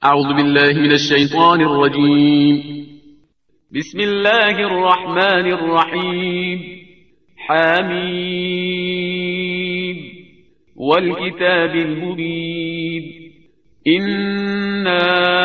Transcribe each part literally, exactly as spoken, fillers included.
أعوذ بالله من الشيطان الرجيم. بسم الله الرحمن الرحيم. حميم والكتاب المبين. إنا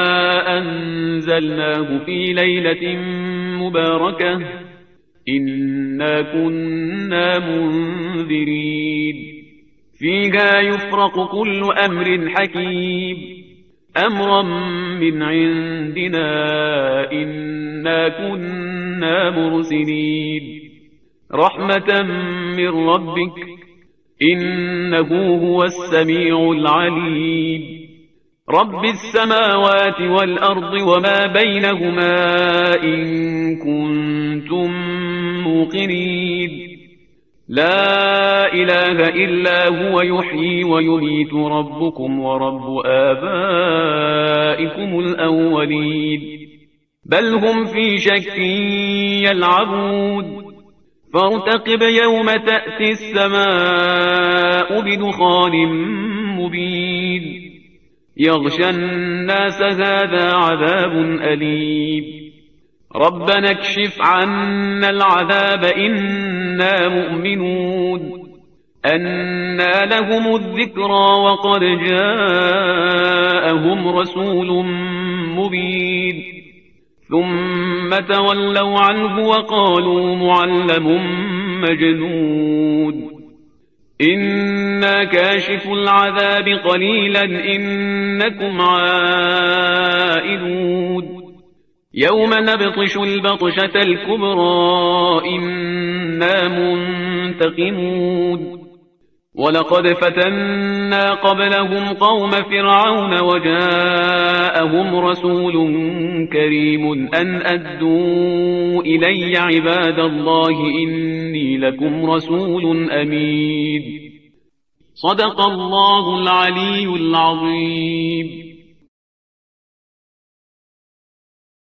أنزلناه في ليلة مباركة إنا كنا منذرين فيها يفرق كل أمر حكيم أمرا من عندنا إنا كنا مرسلين رحمة من ربك إنه هو السميع العليم رب السماوات والأرض وما بينهما إن كنتم موقنين لا إله إلا هو يحيي ويميت ربكم ورب آبائكم الأولين بل هم في شك يلعبون فارتقب يوم تأتي السماء بدخان مبين يغشى الناس هذا عذاب أليم ربنا اكشف عنا العذاب إنا مؤمنون أنى لهم الذكرى وقد جاءهم رسول مبين ثم تولوا عنه وقالوا معلم مجنون إنا كاشف العذاب قليلا إنكم عائدون يوم نبطش البطشة الكبرى إنا منتقمون ولقد فتنا قبلهم قوم فرعون وجاءهم رسول كريم أن أدوا إلي عباد الله إني لكم رسول أمين صدق الله العلي العظيم.